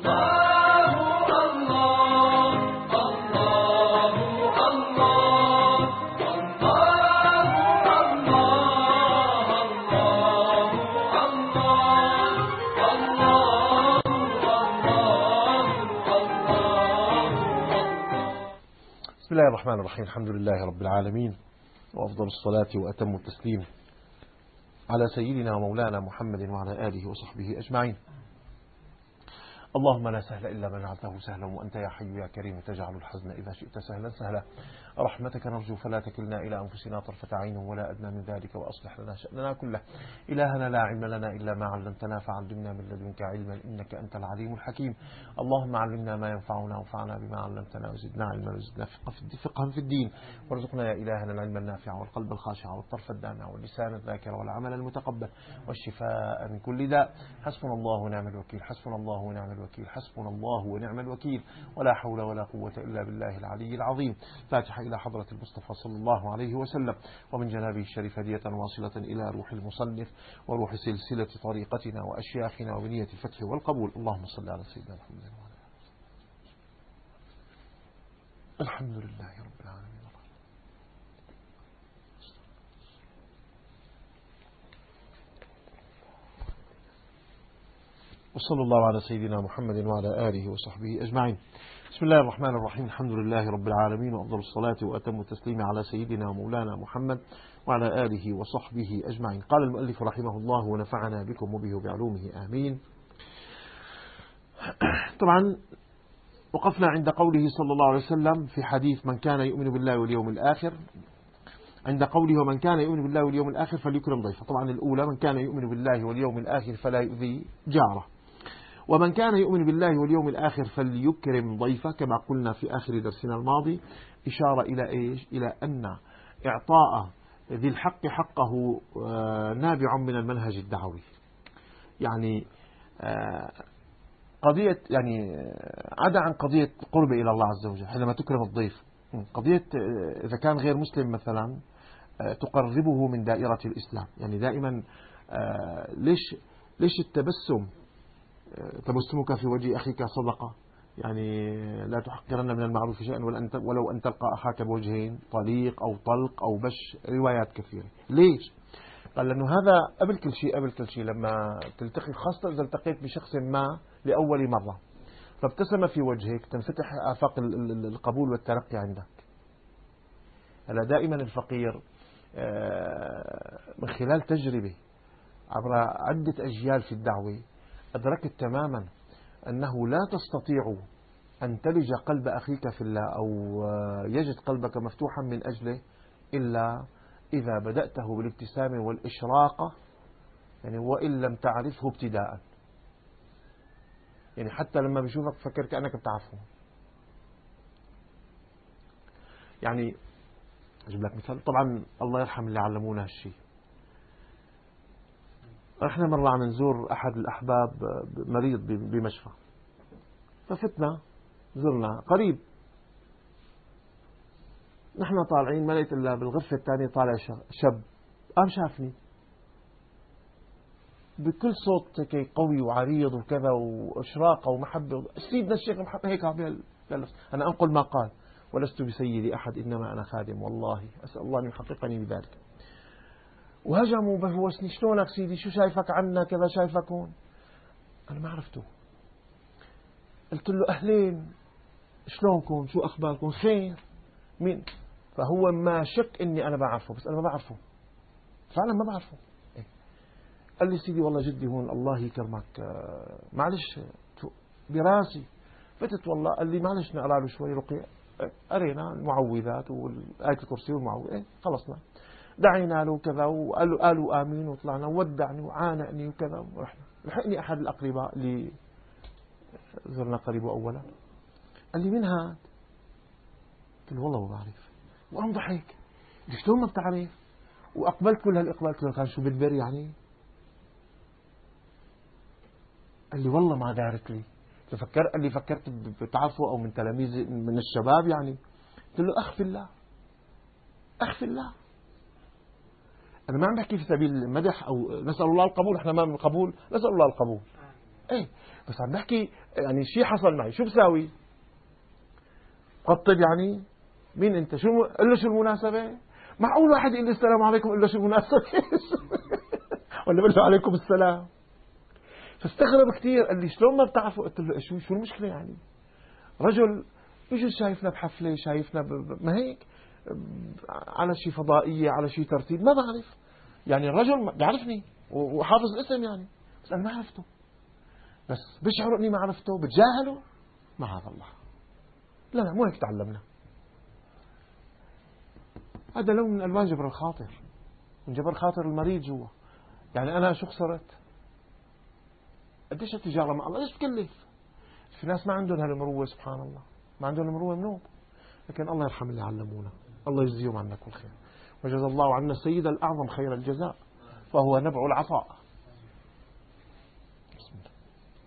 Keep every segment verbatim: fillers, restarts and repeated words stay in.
بسم الله الرحمن الرحيم. الحمد لله رب العالمين، وأفضل الصلاة وأتم التسليم على سيدنا ومولانا محمد وعلى آله وصحبه أجمعين. اللهم لا سهل إلا ما جعلته سهلا، وأنت يا حي يا كريم تجعل الحزن إذا شئت سهلا سهلا. رحمتك نرجو فلا تكلنا إلى أنفسنا طرفة عين ولا أدنى من ذلك، وأصلح لنا شأننا كله. إلهنا لا علم لنا إلا ما علمتنا، فعلمنا من لدنك علما إنك أنت العليم الحكيم. اللهم علمنا ما ينفعنا وانفعنا بما علمتنا، وزدنا علما وزدنا فقها في الدين، وارزقنا يا إلهنا العلم النافع والقلب الخاشع والطرف الدامع واللسان الذاكر والعمل المتقبل والشفاء من كل داء. حسبنا الله ونعم الوكيل، حسبنا الله ونعم الوكيل، حسبنا الله ونعم الوكيل، ولا حول ولا قوة إلا بالله العلي العظيم. فاتحة إلى حضرة المصطفى صلى الله عليه وسلم، ومن جنابه الشريف هدية واصلة إلى روح المصنف وروح سلسلة طريقتنا وأشياخنا وبنية الفتح والقبول. اللهم صل على سيدنا محمد وعلى آله. الحمد لله رب العالمين. وصلى الله على سيدنا محمد وعلى آله وصحبه أجمعين. بسم الله الرحمن الرحيم. الحمد لله رب العالمين، وأفضل الصلاة وأتم التسليم على سيدنا ومولانا محمد وعلى آله وصحبه أجمعين. قال المؤلف رحمه الله ونفعنا بكم وبه بعلومه آمين. طبعا وقفنا عند قوله صلى الله عليه وسلم في حديث من كان يؤمن بالله واليوم الآخر، عند قوله ومن كان يؤمن بالله واليوم الآخر فليكرم ضيفه. طبعا الأولى من كان يؤمن بالله واليوم الآخر فلا يؤذي جاره، ومن كان يؤمن بالله واليوم الآخر فليكرم ضيفه، كما قلنا في آخر درسنا الماضي، إشارة إلى إيش؟ إلى أن إعطاء ذي الحق حقه نابع من المنهج الدعوي. يعني قضية يعني عدا عن قضية قرب إلى الله عز وجل حينما تكرم الضيف، قضية إذا كان غير مسلم مثلا تقربه من دائرة الإسلام. يعني دائما ليش ليش التبسم، تبسمك في وجه أخيك صدقة، يعني لا تحقرن من المعروف شيئا ولو أن تلقى أخاك بوجهين طليق أو طلق أو بش، روايات كثيرة. ليش؟ قال لأنه هذا قبل كل شيء قبل كل شيء لما تلتقي، خاصة إذا التقيت بشخص ما لأول مرة فابتسم في وجهك تنفتح آفاق القبول والترقي عندك. هلا دائما الفقير من خلال تجربة عبر عدة أجيال في الدعوة أدركت تماما أنه لا تستطيع أن تلج قلب أخيك في الله أو يجد قلبك مفتوحا من أجله إلا إذا بدأته بالابتسامة والإشراقة، يعني وإن لم تعرفه ابتداء. يعني حتى لما بيشوفك فكر كأنك بتعرفه. يعني أجيب لك مثال، طبعا الله يرحم اللي علمونا هالشيء. احنا مرة عم نزور أحد الأحباب مريض بمشفى، ففتنا زرنا قريب، نحن طالعين ما لقيت إلا بالغرفة الثانية طالع شاب قام شافني بكل صوت قوي وعريض وكذا وإشراقة ومحبة، سيدنا الشيخ محمد هيك عم. أنا أنقل ما قال: ولست بسيدي أحد إنما أنا خادم، والله أسأل الله أن يحققني بذلك. وهجموا بهوسني: شلونك سيدي، شو شايفك عنا كذا، شايفك هون. أنا ما عرفته. قلت له: أهلين، شلونكم، شو أخباركم، خير، مين؟ فهو ما شك إني أنا بعرفه، بس أنا ما بعرفه فعلا ما بعرفه. إيه؟ قال لي: سيدي والله جدي هون الله يكرمك، معلش براسي. فتت والله. قال لي: معلش نقرأ له شوي رقية. قرينا المعوذات والآية الكرسي والمعوذ. إيه خلصنا، دعينا له كذا وقالوا قالوا آمين، وطلعنا ودعني وعانقني وكذا ورحنا. لحقني أحد الأقرباء اللي زرنا قريبه أولا، قال لي: من هاد؟ قلت له: والله ما بعرف. وقام ضحك: شلون ما بتعرف؟ وأقبلت كل هالإقبال. قلت له: كان شو بدبر يعني؟ قال لي: والله ما دارت لي. ففكر قال لي: فكرت بتعرفه أو من تلاميذ من الشباب يعني؟ قلت له: أخ في الله، أخ في الله. أنا ما عم بحكي في سبيل المدح أو نسأل الله القبول، إحنا ما من القبول، نسأل الله القبول. ايه بس عم بحكي يعني شيء حصل معي، شو بساوي؟ قطب يعني مين انت؟ شو قل له شو المناسبة؟ معقول واحد يقول لي السلام عليكم قل له شو المناسبة؟ ولا بقول له عليكم السلام؟ فاستغرب كثير، قال لي شلون ما بتعرفوا؟ قلت له شو شو المشكلة يعني؟ رجل يجوز شايفنا بحفلة، شايفنا ب... ب... ما هيك على شيء فضائية، على شيء ترتيب، ما بعرف يعني الرجل بيعرفني وحافظ الاسم يعني، بس أنا ما عرفته، بس بشعر إني ما عرفته، بتجاهله، معاذ الله. لا لا مو هيك تعلمنا. هذا لون من ألوان جبر الخاطر، من جبر خاطر المريض جوا. يعني أنا شو خسرت؟ قديش التجارة مع الله؟ ليش بكلف؟ في ناس ما عندهم هالمروة سبحان الله، ما عندهم المروة منوب، لكن الله يرحم اللي علمونا، الله يجزيهم عنا كل خير، وجزا الله عنا السيد الأعظم خير الجزاء، فهو نبع العطاء. بسم الله.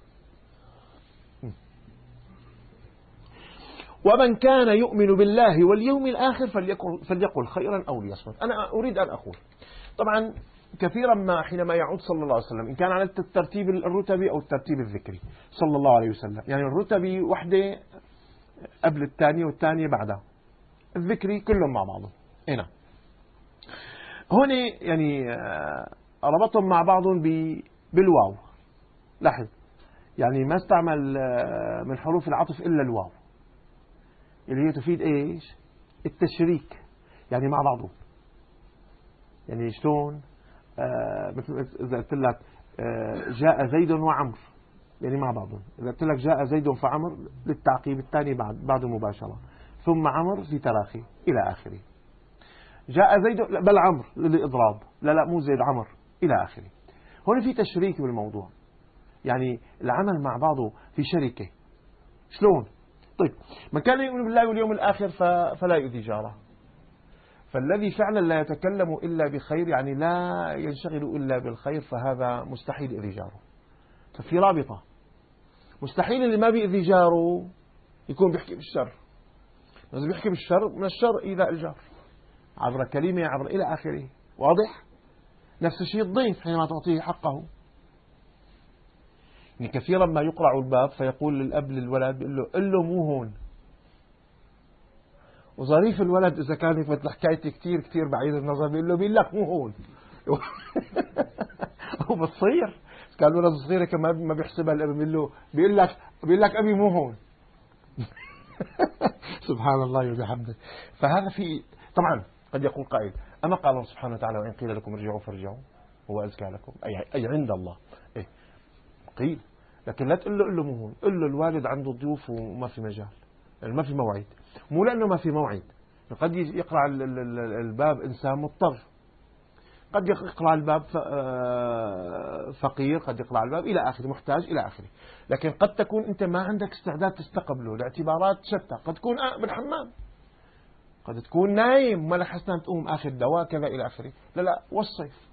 ومن كان يؤمن بالله واليوم الآخر فليقل, فليقل خيرا أو ليصمت. أنا أريد أن أقول طبعا كثيرا ما حينما يعود صلى الله عليه وسلم، إن كان على الترتيب الرتبي أو الترتيب الذكري صلى الله عليه وسلم، يعني الرتبي وحدة قبل الثانية والثانية بعدها، الذكري كلهم مع بعضهم. هنا هون يعني ربطهم مع بعضهم بالواو. لاحظ يعني ما استعمل من حروف العطف إلا الواو اللي هي تفيد إيش؟ التشريك، يعني مع بعضهم. يعني شلون؟ آه مثل إذا قلت لك آه جاء زيد وعمر، يعني مع بعضهم. إذا قلت لك جاء زيد فعمر للتعقيب الثاني بعد بعد مباشرة، ثم عمر في تراخي إلى آخره. جاء زيد بل عمر للإضراب، لا لا مو زيد عمر إلى آخره. هون في تشريك بالموضوع، يعني العمل مع بعضه في شركة. شلون؟ طيب من كان يؤمن بالله واليوم الآخر فلا يؤذي جاره، فالذي فعلا لا يتكلم إلا بخير، يعني لا ينشغل إلا بالخير، فهذا مستحيل يؤذي جاره. ففي رابطة، مستحيل اللي ما بيؤذي جاره يكون بيحكي بالشر، بس بيحكي بالشر من الشر إيذاء الجار عبر كلمة عبر إلى آخره. واضح؟ نفس الشيء الضيف حينما تعطيه حقه. يعني كثيرا ما يقرع الباب فيقول للأب للولد، بيقول له قل له مو هون. وظريف الولد إذا كانت مثل حكايتي كثير كثير بعيد النظر، بيقول له بيقول لك مو هون. هو بتصير كان الولد صغير كمان ما بيحسبها الأب، بيقول له بيقول لك بيقول لك أبي مو هون. سبحان الله وبحمده. فهذا في طبعا قد يقول قائل أما قال الله سبحانه وتعالى وإن قيل لكم ارجعوا فارجعوا هو أزكى لكم، أي, أي عند الله. إيه قيل، لكن لا تقول له قل له مو هون، قل له الوالد عنده ضيوف وما في مجال، يعني ما في موعد. مو لأنه ما في موعد، قد يقرأ الباب إنسان مضطر، قد يقرأ الباب فقير، قد يقرأ الباب إلى آخره محتاج إلى آخره. لكن قد تكون أنت ما عندك استعداد تستقبله لاعتبارات شتى، قد تكون بالحمام، قد تكون نايم ما لحسنا تقوم آخر دواء كذا إلى آخره. لا لا والصيف،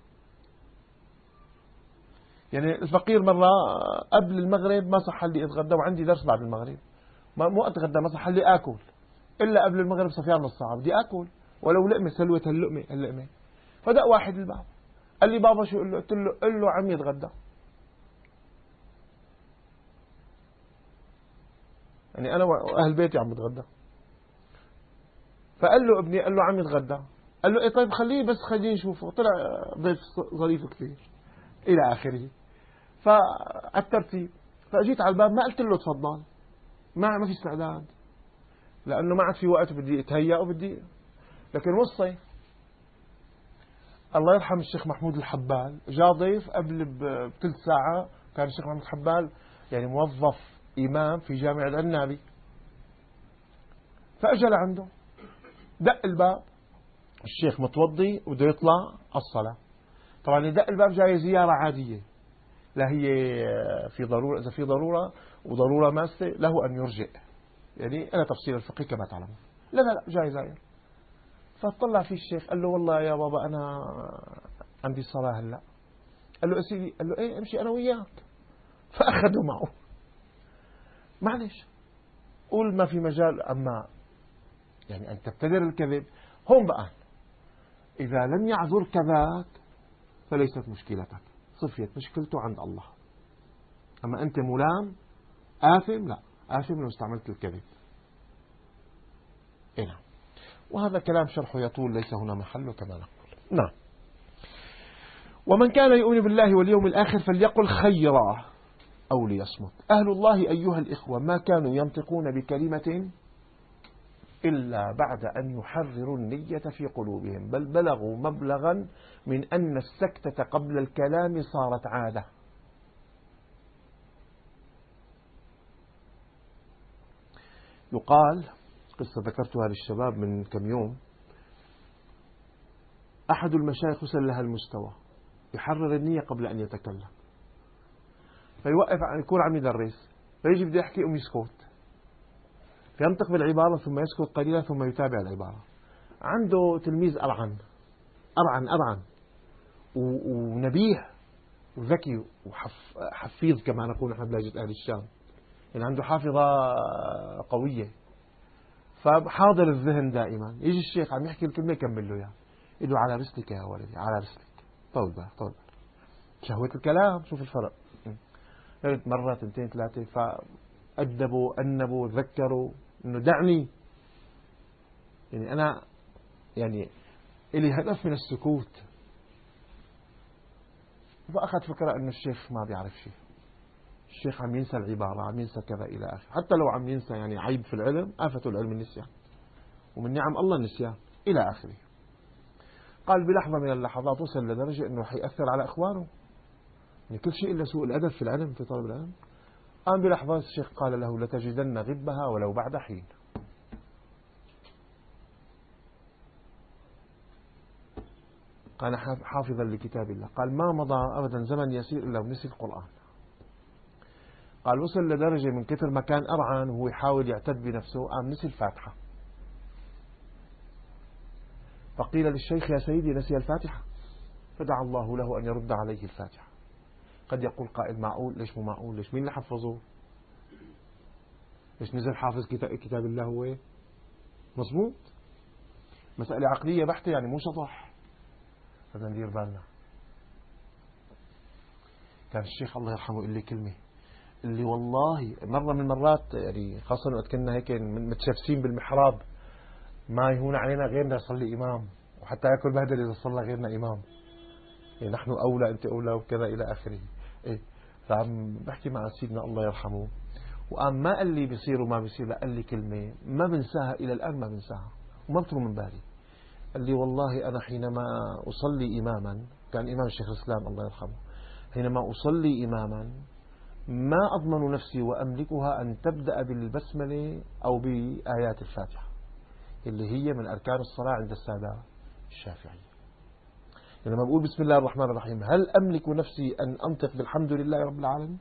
يعني الفقير مرة قبل المغرب ما صح لي أتغدى وعندي درس بعد المغرب، ما مو أتغدى ما صح لي آكل إلا قبل المغرب صفيان نص ساعة بدي آكل ولو لقمة، سلوة هاللقمة هاللقمة. فدق واحد الباب قال لي بابا شو؟ قل له قلت له قل له عمي يتغدى. يعني أنا وأهل بيتي عم بتغدى. فقال له ابني، قال له عمي يتغدى. قال له إيه طيب خليه بس خليه نشوفه. طلع ضيف ظريف كثير إلى آخره. فالترتيب فأجيت على الباب ما قلت له تفضل، ما ما في استعداد، لأنه ما عاد في وقت بدي أتهيأ وبدي. لكن والصيف الله يرحم الشيخ محمود الحبال جاء ضيف قبل بثلث ساعة، كان الشيخ محمود الحبال يعني موظف إمام في جامع العنابي، فأجى لعنده دق الباب، الشيخ متوضي وبده يطلع الصلاة. طبعا دق الباب جاي زيارة عادية، لا هي في ضرورة، إذا في ضرورة وضرورة ماسة له أن يرجع، يعني أنا تفصيل الفقه كما تعلمون. لا لا لا جاي زاير. فاطلع فيه الشيخ قال له والله يا بابا أنا عندي صلاة هلا. قال له أسيدي، قال له إيه امشي أنا وياك. فأخذوا معه. معلش قول ما في مجال، أما يعني أن تبتدر الكذب هون بقى. إذا لم يعذر كذاك فليست مشكلتك، صفيت مشكلته عند الله. أما أنت ملام آثم، لا، آثم لو استعملت الكذب. إيه نعم. وهذا كلام شرحه يطول، ليس هنا محله كما نقول. نعم. ومن كان يؤمن بالله واليوم الآخر فليقل خيرا أو ليصمت. أهل الله أيها الإخوة ما كانوا ينطقون بكلمة إلا بعد أن يحرروا النية في قلوبهم، بل بلغوا مبلغا من أن السكتة قبل الكلام صارت عادة. يقال، قصة ذكرتها للشباب من كم يوم، أحد المشايخ وصل لها المستوى يحرر النية قبل أن يتكلم، فيوقف، يكون عم يدرس، فيجي بده يحكي أم يسكت، فينطق بالعبارة ثم يسكت قليلا ثم يتابع العبارة. عنده تلميذ أرعن أرعن أرعن ونبيه وذكي وحفيظ كما نقول نحن بلهجة أهل الشام، يعني عنده حافظة قوية، فحاضر الذهن دائما. يجي الشيخ عم يحكي الكلمة يكمل له إياها، يقول له على رسلك يا ولدي، على رسلك، طول بالك طول بالك، شهوة الكلام. شوف الفرق، مرة تنتين ثلاثة، فأدبوا أنبوا ذكروا إنه دعني، يعني أنا يعني إلي هدف من السكوت. فأخذ فكرة إنه الشيخ ما بيعرف شيء، الشيخ عم ينسى العبارة، عم ينسى كذا إلى آخره. حتى لو عم ينسى يعني عيب في العلم، آفة العلم النسيان، ومن نعم الله النسيان إلى آخره. قال بلحظة من اللحظات وصل لدرجة إنه حيأثر على إخوانه، يعني كل شيء إلا سوء الأدب في العلم، في طلب العلم. قام بلحظة الشيخ قال له لتجدن غبها ولو بعد حين. قال حافظا لكتاب الله، قال ما مضى أبدا زمن يسير إلا ونسي القرآن. قال وصل لدرجة من كثر ما كان أرعن وهو يحاول يعتد بنفسه قام نسي الفاتحة. فقيل للشيخ يا سيدي نسي الفاتحة، فدعا الله له أن يرد عليه الفاتحة. قد يقول قائل معقول؟ ليش مو معقول؟ ليش مين اللي حفظه؟ ليش نزل حافظ كتاب الله هو؟ مظبوط، مسألة عقلية بحتة، يعني مو شطح. بدنا ندير بالنا. كان الشيخ الله يرحمه يقول لي كلمة، اللي والله مرة من المرات، يعني خاصة وقت كنا هيك متشفسين بالمحراب، ما يهون علينا غيرنا يصلي إمام، وحتى يأكل بهدل إذا صلى غيرنا إمام، يعني نحن أولى أنت أولى وكذا إلى آخره. إيه، فعم بحكي مع سيدنا الله يرحمه، وقام ما قال لي بيصير وما بيصير، لا قال لي كلمة ما بنساها إلى الآن، ما بنساها وما بتروح من بالي. قال لي والله أنا حينما أصلي إماما، كان إمام الشيخ الإسلام الله يرحمه، حينما أصلي إماما ما أضمن نفسي وأملكها أن تبدأ بالبسملة أو بآيات الفاتحة اللي هي من أركان الصلاة عند السادة الشافعية. لما بقول بسم الله الرحمن الرحيم، هل أملك نفسي أن أنطق بالحمد لله رب العالمين؟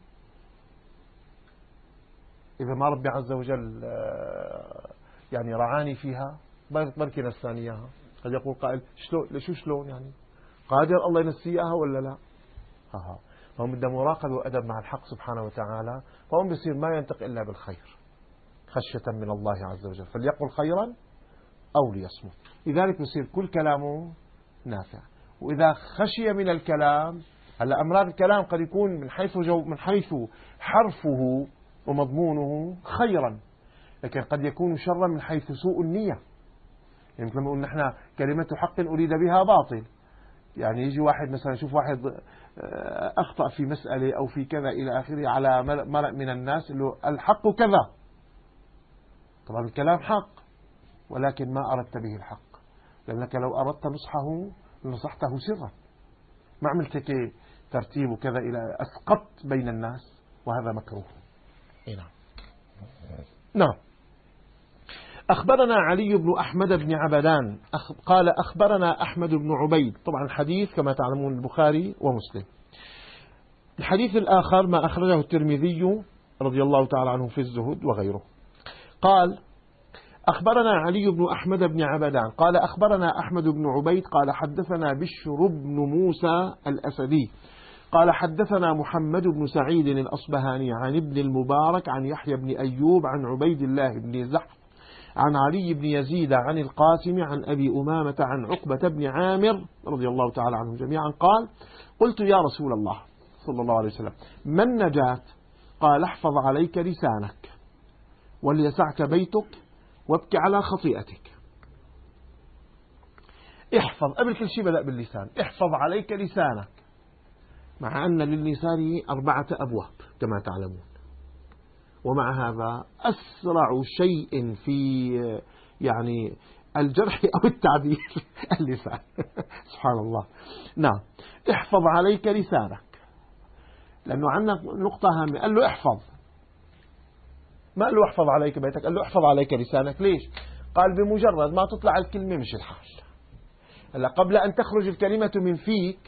إذا ما ربي عز وجل يعني رعاني فيها بركي نساني إياها. قد يقول قائل شلون؟ شو شلون يعني؟ قادر الله ينسيها ولا لا؟ ها فهم بدهم مراقبة وأدب مع الحق سبحانه وتعالى، فهم بيصير ما ينطق إلا بالخير خشية من الله عز وجل، فليقل خيرا أو ليصمت. لذلك بيصير كل كلامه نافع. وإذا خشي من الكلام، هلا أمراض الكلام قد يكون من حيث جو من حيث حرفه ومضمونه خيرا، لكن قد يكون شرا من حيث سوء النية. يعني مثل ما قلنا نحن كلمة حق أريد بها باطل، يعني يجي واحد مثلا يشوف واحد أخطأ في مسألة أو في كذا إلى آخره على ملأ من الناس له الحق كذا، طبعا الكلام حق ولكن ما أردت به الحق، لأنك لو أردت نصحه نصحته سرا، ما عملت هيك ترتيب وكذا إلى أسقطت بين الناس، وهذا مكروه. نعم. نعم. أخبرنا علي بن أحمد بن عبدان قال أخبرنا أحمد بن عبيد، طبعا الحديث كما تعلمون البخاري ومسلم. الحديث الآخر ما أخرجه الترمذي رضي الله تعالى عنه في الزهد وغيره. قال أخبرنا علي بن أحمد بن عبدان قال أخبرنا أحمد بن عبيد قال حدثنا بشر بن موسى الأسدي قال حدثنا محمد بن سعيد الأصبهاني عن ابن المبارك عن يحيى بن أيوب عن عبيد الله بن زحف عن علي بن يزيد عن القاسم عن أبي أمامة عن عقبة بن عامر رضي الله تعالى عنهم جميعا قال قلت يا رسول الله صلى الله عليه وسلم ما النجاة؟ قال احفظ عليك لسانك وليسعك بيتك وابكي على خطيئتك. احفظ، قبل كل شيء بدأ باللسان. احفظ عليك لسانك، مع أن للسان أربعة أبواب كما تعلمون، ومع هذا أسرع شيء في يعني الجرح أو التعديل اللسان. سبحان الله. نعم، احفظ عليك لسانك، لأنه عندنا نقطة هامة. قال له احفظ، ما قال له احفظ عليك بيتك، قال له احفظ عليك لسانك. ليش؟ قال بمجرد ما تطلع الكلمة مش الحال. هلا قبل أن تخرج الكلمة من فيك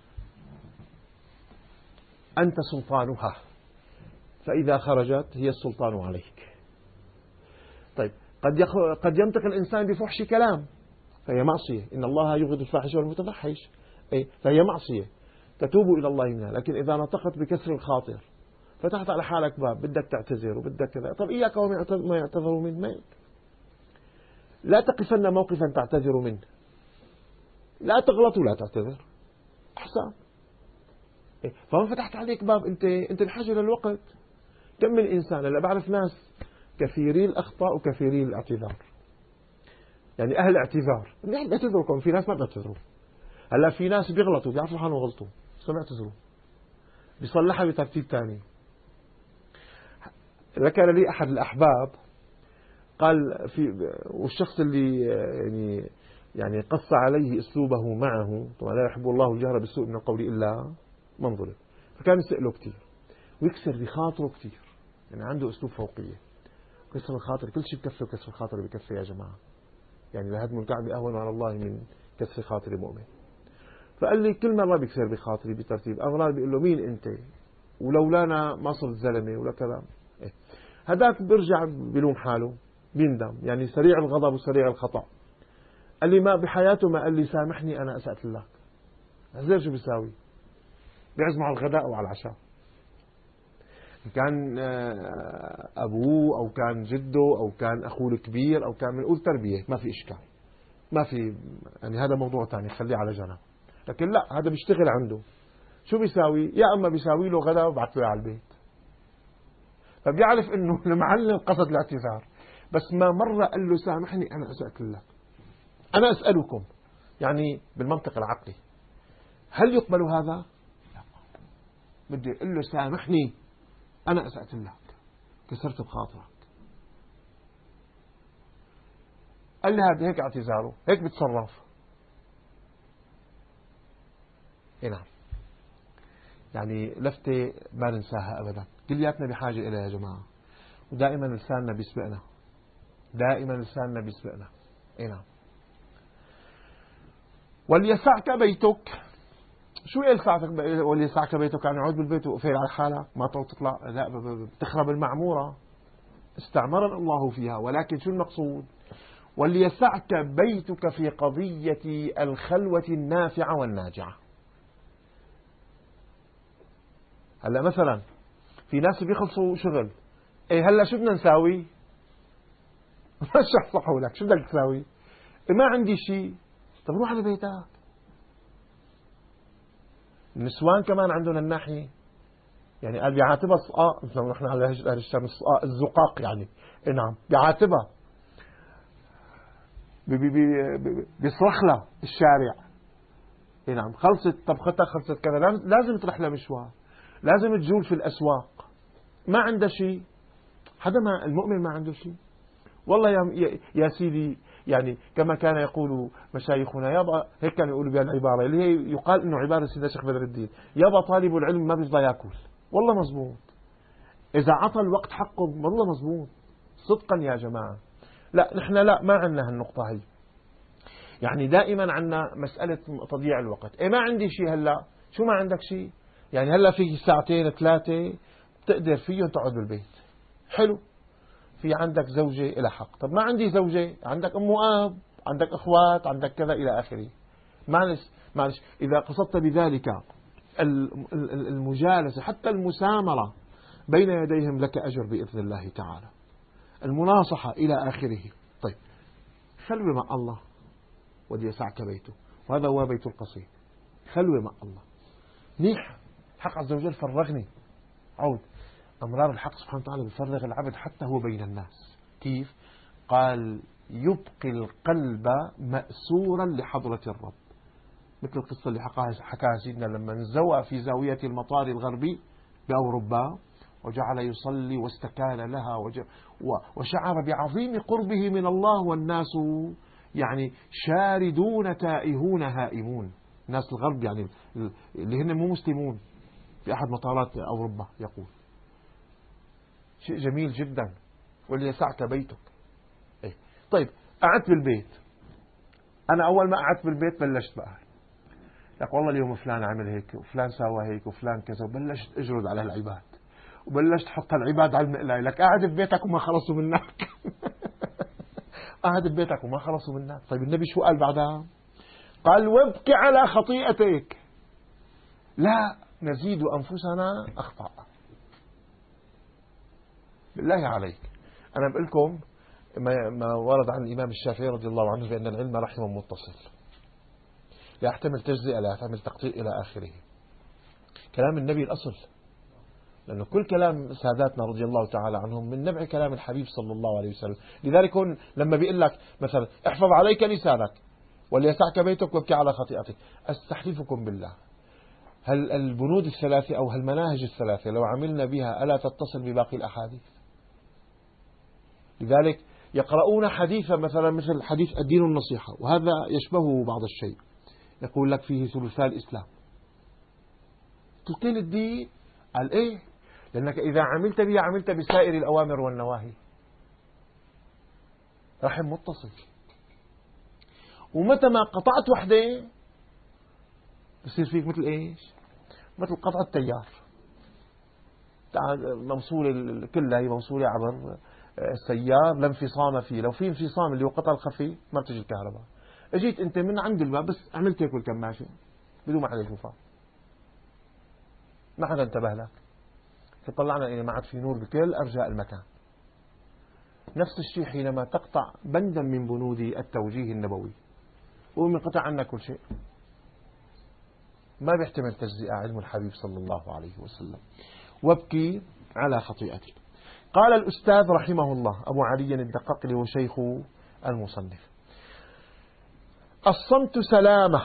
أنت سلطانها، فإذا خرجت هي السلطان عليك. طيب، قد قد ينطق الإنسان بفحش كلام فهي معصية، إن الله يبغض الفاحش والمتفحش، فهي معصية تتوب إلى الله منها. لكن إذا نطقت بكسر الخاطر فتحت على حالك باب، بدك تعتذر وبدك كذا، طب إياك وما يعتذر منه، ما لا تقفن موقفا تعتذر منه، لا تغلط ولا تعتذر، أحسن. فما فتحت عليك باب، أنت أنت بحاجة للوقت. كم من إنسان، أنا بعرف ناس كثيري الأخطاء وكثيري الاعتذار، يعني أهل اعتذار، نحن بيعتذركم، في ناس ما بيعتذروا. هلا في ناس بيغلطوا، بيعرفوا حالهم غلطوا بس ما بيعتذروا، بيصلحها بترتيب ثاني. ذكر لي أحد الأحباب قال في، والشخص اللي يعني يعني قص عليه أسلوبه معه، طبعا لا يحب الله الجهر بالسوء من القول إلا من ظلم، فكان يسأله كثير ويكسر بخاطره كثير، يعني عنده أسلوب فوقية. كسر الخاطر كل شيء بكفي، وكسر الخاطر بكفي يا جماعة، يعني لهدم الكعبة أهون على الله من كسر خاطر مؤمن. فقال لي كل مرة بيكسر بخاطري بترتيب أغراض، بيقول له مين أنت ولولانا ما صرت زلمة ولا كذا. إيه. هداك بيرجع بيلوم حاله، بيندم، يعني سريع الغضب وسريع الخطأ. قال لي ما بحياته ما قال لي سامحني أنا أسأت لك. هزير شو بيساوي؟ بيعزمه على الغداء وعلى العشاء، كان أبوه أو كان جده أو كان أخوه الكبير أو كان بنقول تربية، ما في إشكال، ما في، يعني هذا موضوع ثاني خليه على جنب. لكن لا، هذا بيشتغل عنده، شو بيساوي؟ يا أما بيساوي له غداء وبعث له على البيت، فبيعرف إنه المعلم قصد الاعتذار، بس ما مرة قال له سامحني أنا أسأت لك. أنا أسألكم يعني بالمنطق العقلي، هل يقبل هذا؟ لا، بدي أقول له سامحني أنا أسأت لك، كسرت بخاطرك. قال لي هذا هيك اعتذاره، هيك بتصرف. إيه نعم، يعني لفتة ما ننساها أبدا، كلياتنا بحاجة إليها يا جماعة، ودائما لساننا بيسبقنا، دائما لساننا بيسبقنا. إيه نعم. وليسعك بيتك، شو يسعك وليسعك بيتك؟ يعني عود بالبيت وقفل على حالك ما تطلع، لا بتخرب المعمورة، استعمرنا الله فيها. ولكن شو المقصود؟ وليسعك بيتك في قضية الخلوة النافعة والناجعة. هلا مثلا في ناس بيخلصوا شغل، ايه هلا شو بدنا نساوي؟ ما شرحوا لك شو بدك تساوي؟ إيه ما عندي شيء. طب روح على بيتك. النسوان كمان عندهم الناحية، يعني قال بيعاتبها صقاء، مثل ما نحن على اهل الشام الصقاء الزقاق، يعني إيه نعم بيعاتبها، بي بي بي بيصرخ لها الشارع. إيه نعم، خلصت طبختها، خلصت كذا، لازم تروح لها مشوار، لازم تجول في الأسواق، ما عنده شيء. حدا ما المؤمن ما عنده شيء والله يا يا سيدي، يعني كما كان يقول مشايخنا، يابا هيك كانوا يقولوا بها العبارة اللي هي يقال انه عبارة سيدنا الشيخ بدر الدين، يابا طالب العلم ما بيرضى ياكل. والله مزبوط، إذا عطى الوقت حقه والله مزبوط، صدقا يا جماعة. لا نحن لا ما عندنا هالنقطة هي، يعني دائما عندنا مسألة تضييع الوقت. إيه ما عندي شيء هلا، شو ما عندك شيء؟ يعني هلا في ساعتين ثلاثة بتقدر فيهم تقعد بالبيت، حلو، في عندك زوجة إلى حق. طب ما عندي زوجة، عندك أم وأب، عندك أخوات، عندك كذا إلى آخره. معلش معلش إذا قصدت بذلك المجالسة حتى المسامرة بين يديهم لك أجر بإذن الله تعالى، المناصحة إلى آخره. طيب، خلوة مع الله وليسعك بيته، وهذا هو بيت القصيد، خلوة مع الله منيح. حق عز وجل فرغني، عود أمرار الحق سبحانه وتعالى بيفرغ العبد حتى هو بين الناس. كيف؟ قال يبقي القلب مأسورا لحضرة الرب، مثل القصة اللي حكاها سيدنا لما انزوى في زاوية المطار الغربي بأوروبا وجعل يصلي واستكان لها وشعر بعظيم قربه من الله، والناس يعني شاردون تائهون هائمون، ناس الغرب يعني اللي هن مو مسلمون في أحد مطارات أوروبا. يقول شيء جميل جدا، وليسعك بيتك. إيه؟ طيب قعدت بالبيت، أنا أول ما قعدت بالبيت بلشت بقى لك والله اليوم فلان عمل هيك وفلان سوى هيك وفلان كذا، وبلشت اجرد على العباد وبلشت تحط العباد على المقلاي. لك قاعد ببيتك وما خلصوا منك قاعد ببيتك وما خلصوا منك. طيب النبي شو قال بعدها؟ قال وابكي على خطيئتك لا نزيد أنفسنا أخطاء. بالله عليك أنا بقول لكم ما ورد عن الإمام الشافعي رضي الله عنه بأن العلم رحم متصل، لا يحتمل تجزئة لا يحتمل تقطيع إلى آخره. كلام النبي الأصل، لأنه كل كلام ساداتنا رضي الله تعالى عنهم من نبع كلام الحبيب صلى الله عليه وسلم. لذلك لما بيقول لك مثلا احفظ عليك لسانك وليسعك بيتك وابكي على خطيئتك، أستحلفكم بالله هل البنود الثلاثة أو هالمناهج الثلاثة لو عملنا بها ألا تتصل بباقي الأحاديث؟ لذلك يقرؤون حديثا مثلا مثل حديث الدين النصيحة، وهذا يشبهه بعض الشيء، يقول لك فيه ثلثاء الإسلام. ثلثين الدين؟ قال إيه؟ لأنك إذا عملت بها عملت بسائر الأوامر والنواهي. رحم متصل. ومتى ما قطعت وحدة بصير فيك مثل إيش؟ مثل قطع التيار. موصولة كلها هي موصولة عبر السيار لا انفصام فيه. لو في انفصام اللي هو قطع الخفي ما بتجي الكهرباء. اجيت انت من عند الباب بس عملت هيك والكماشة بدون ما حدا يشوفها، ما حدا انتبه لك، فطلعنا إلى ما عاد في نور بكل أرجاء المكان. نفس الشيء حينما تقطع بندا من بنود التوجيه النبوي ومنقطع عنك كل شيء، ما بيحتمل تجزئة علم الحبيب صلى الله عليه وسلم. وابكي على خطيئتك. قال الأستاذ رحمه الله أبو علي الدقاقلي وشيخ المصنف: الصمت سلامة،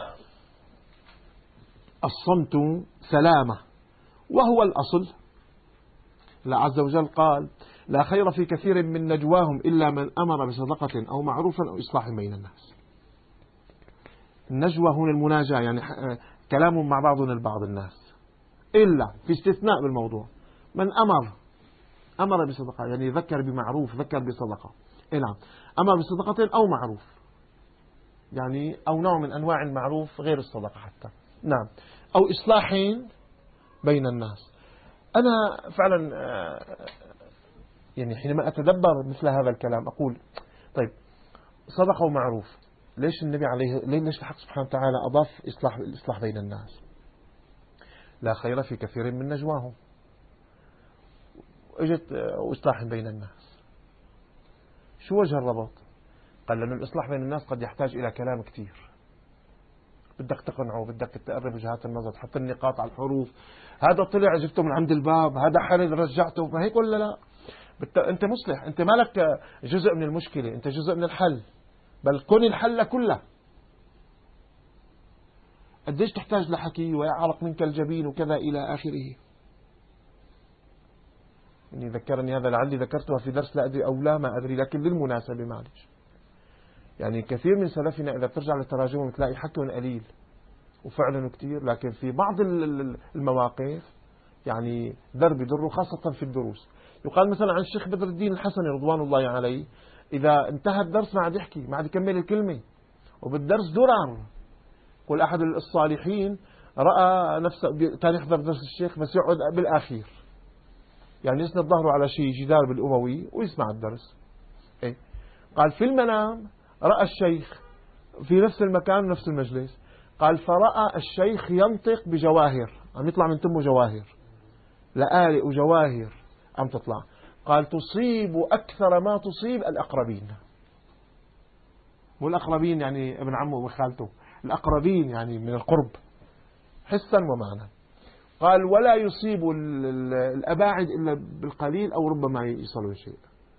الصمت سلامة وهو الأصل. الله عز وجل قال: لا خير في كثير من نجواهم إلا من أمر بصدقة أو معروف أو إصلاح بين الناس. النجوى هنا المناجاة، يعني كلام مع بعضنا البعض الناس، إلا في استثناء بالموضوع من أمر أمر بصدقة، يعني ذكر بمعروف ذكر بصدقة. إيه نعم، أمر بصدقة أو معروف، يعني أو نوع من أنواع المعروف غير الصدقة حتى، نعم، أو إصلاح بين الناس. أنا فعلا يعني حينما أتدبر مثل هذا الكلام أقول طيب صدقة ومعروف، ليش النبي عليه ليش الحق سبحانه وتعالى أضاف إصلاح الإصلاح بين الناس؟ لا خير في كثير من نجواهم، اجت وإصلاح بين الناس. شو وجه الربط؟ قال لأن الإصلاح بين الناس قد يحتاج إلى كلام كثير، بدك تقنعه، بدك تقرب وجهات النظر، تحط النقاط على الحروف، هذا طلع جبته من عند الباب، هذا حرد رجعته، ما هيك ولا لا؟ أنت مصلح، أنت مالك جزء من المشكلة، أنت جزء من الحل، بل كن الحل كله. قديش تحتاج لحكي ويعرق منك الجبين وكذا إلى آخره. يعني ذكرني هذا، لعلي ذكرتها في درس لا أدري أو لا ما أدري، لكن للمناسبة معلش، يعني كثير من سلفنا إذا بترجع لتراجمهم تلاقي حكيهم قليل وفعلا كثير، لكن في بعض المواقف يعني درب يضر، خاصة في الدروس. يقال مثلا عن الشيخ بدر الدين الحسني رضوان الله عليه، إذا انتهى الدرس ما عاد يحكي، ما عاد يكمل الكلمة، وبالدرس درر. قل أحد الصالحين رأى نفسه كان يحضر درس الشيخ بس يقعد بالآخير، يعني يسند ظهره على شيء جدار بالأموي ويسمع الدرس. إيه؟ قال في المنام رأى الشيخ في نفس المكان نفس المجلس، قال فرأى الشيخ ينطق بجواهر، عم يطلع من تمه جواهر، لآلئ وجواهر عم تطلع. قال تصيب أكثر ما تصيب الأقربين، والأقربين يعني ابن عمه وخالته، الأقربين يعني من القرب حسا ومعنى. قال ولا يصيب الأباعد إلا بالقليل أو ربما يصلوا شيء.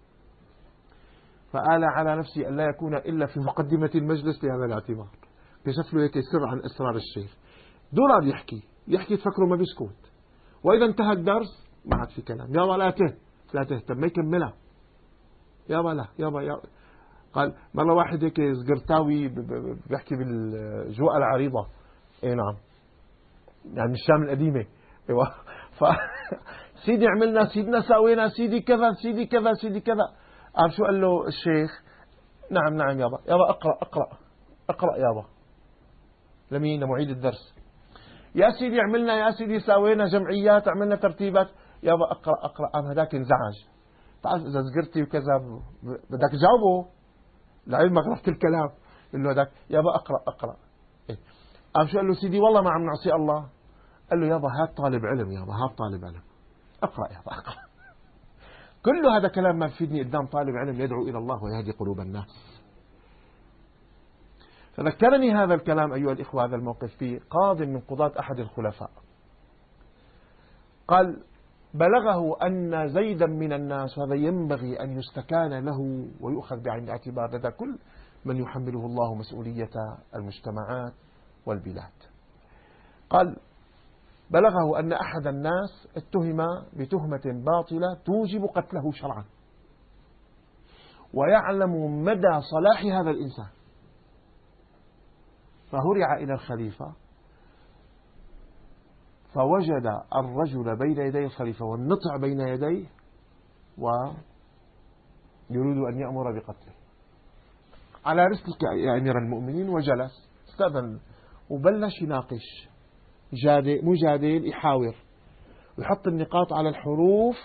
فآل على نفسي أن لا يكون إلا في مقدمة المجلس لهذا الاعتبار. كشف له هيك سر عن أسرار الشيخ. دولار يحكي يحكي تفكروا ما بيسكت. وإذا انتهى الدرس ما عاد في كلام. يابا لا ته لا تهتم ما يكملها. يابا لا يابا يابا. قال مرة واحد هيك زقرتاوي بيحكي بالجوء العريضة. اي نعم يعني الشام القديمة. ايوه. ف سيدي عملنا سيدنا سوينا سيدي كذا سيدي كذا سيدي كذا. قال شو قال له الشيخ؟ نعم نعم يابا يابا اقرأ اقرأ اقرأ يابا. لمين؟ لمعيد الدرس. يا سيدي عملنا يا سيدي سوينا جمعيات عملنا ترتيبات. يابا اقرأ اقرأ. قام هذاك انزعج. تعال اذا زقرتي وكذا بدك تجاوبه لعلمك رحت الكلام. قال له هذاك يابا اقرأ اقرأ. إيه؟ قام شو قال له سيدي والله ما عم نعصي الله. قال له يابا هات طالب علم يابا هات طالب علم اقرأ يابا اقرأ. كل هذا كلام ما يفيدني قدام طالب علم يدعو إلى الله ويهدي قلوب الناس. فذكرني هذا الكلام أيها الإخوة هذا الموقف في قاض من قضاة أحد الخلفاء. قال بلغه أن زيدا من الناس وهذا ينبغي أن يستكان له ويؤخذ بعين الاعتبار لدى كل من يحمله الله مسؤولية المجتمعات والبلاد. قال بلغه أن أحد الناس اتهم بتهمة باطلة توجب قتله شرعا ويعلم مدى صلاح هذا الإنسان. فهرع إلى الخليفة فوجد الرجل بين يدي الخليفة والنطع بين يديه ويريد أن يأمر بقتله. على رسلك يا أمير المؤمنين. وجلس استأذن وبلش يناقش جادل مجادل يحاور ويحط النقاط على الحروف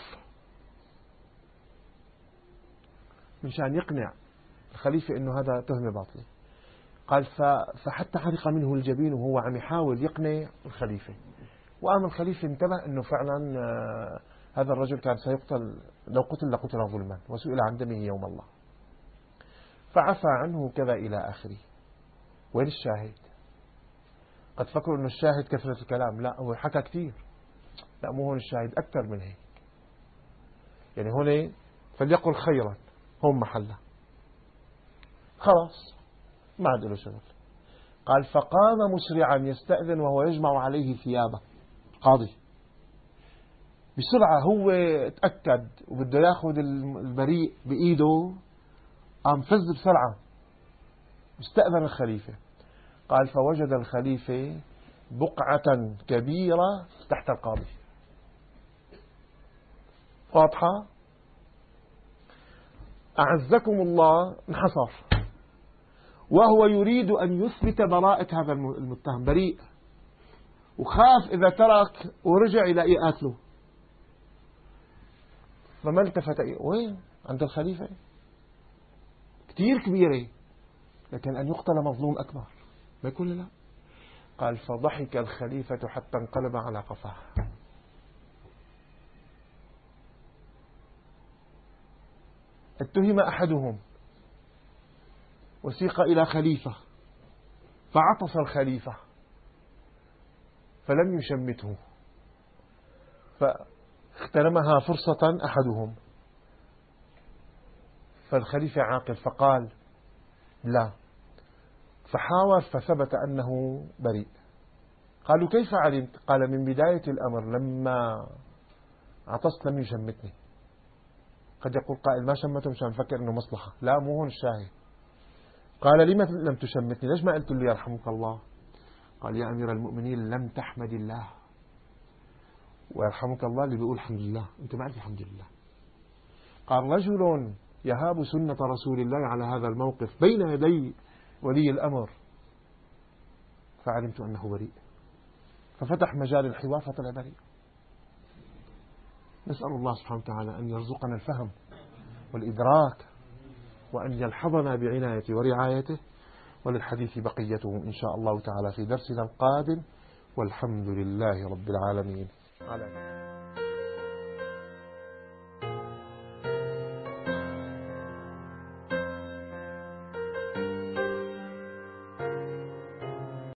مشان يقنع الخليفة إنه هذا تهمة باطلة. قال فحتى حرق منه الجبين وهو عم يحاول يقنع الخليفة. وقام الخليفة انتبه إنه فعلا هذا الرجل كان سيقتل لو قتل لقتل ظلما وسئل عن دمه يوم الله. فعفى عنه كذا إلى آخره. وين الشاهد؟ قد فكروا إنه الشاهد كثرة الكلام. لا هو حكى كثير. لا مو هون الشاهد أكثر من هيك. يعني هون فليقل خيرا هم محله. خلاص ما عاد له شغل. قال فقام مسرعا يستأذن وهو يجمع عليه ثيابه. قاضي بسرعة هو تأكد وبده ياخذ البريء بإيده. قام فز بسرعة استأذن الخليفة. قال فوجد الخليفة بقعة كبيرة تحت القاضي. واضحة؟ أعزكم الله انحصر وهو يريد أن يثبت براءة هذا المتهم بريء وخاف إذا ترك ورجع إلى يقاتله. فما التفت وين؟ عند الخليفة كتير كبيرة لكن أن يقتل مظلوم أكبر ما يقول لا. قال فضحك الخليفة حتى انقلب على قفاه. اتهم أحدهم وسيق إلى خليفة فعطس الخليفة فلم يشمته فاغتنمها فرصة أحدهم. فالخليفة عاقل فقال لا. فحاور فثبت أنه بريء. قالوا كيف علمت؟ قال من بداية الأمر لما عطست لم يشمتني. قد يقول قائل ما شمته مشان فكر أنه مصلحة. لا مو هون الشاهد. قال لما لم تشمتني؟ ليش ما قلت لي يرحمك الله؟ قال يا أمير المؤمنين لم تحمد الله ويرحمك الله اللي بيقول الحمد لله أنت ما قلت الحمد لله. قال رجل يهاب سنة رسول الله على هذا الموقف بين يدي ولي الأمر فعلمت أنه بريء. ففتح مجال الحوار فطلع بريء. نسأل الله سبحانه وتعالى أن يرزقنا الفهم والإدراك وأن يلحظنا بعنايته ورعايته. وللحديث بقيته إن شاء الله تعالى في درسنا القادم والحمد لله رب العالمين.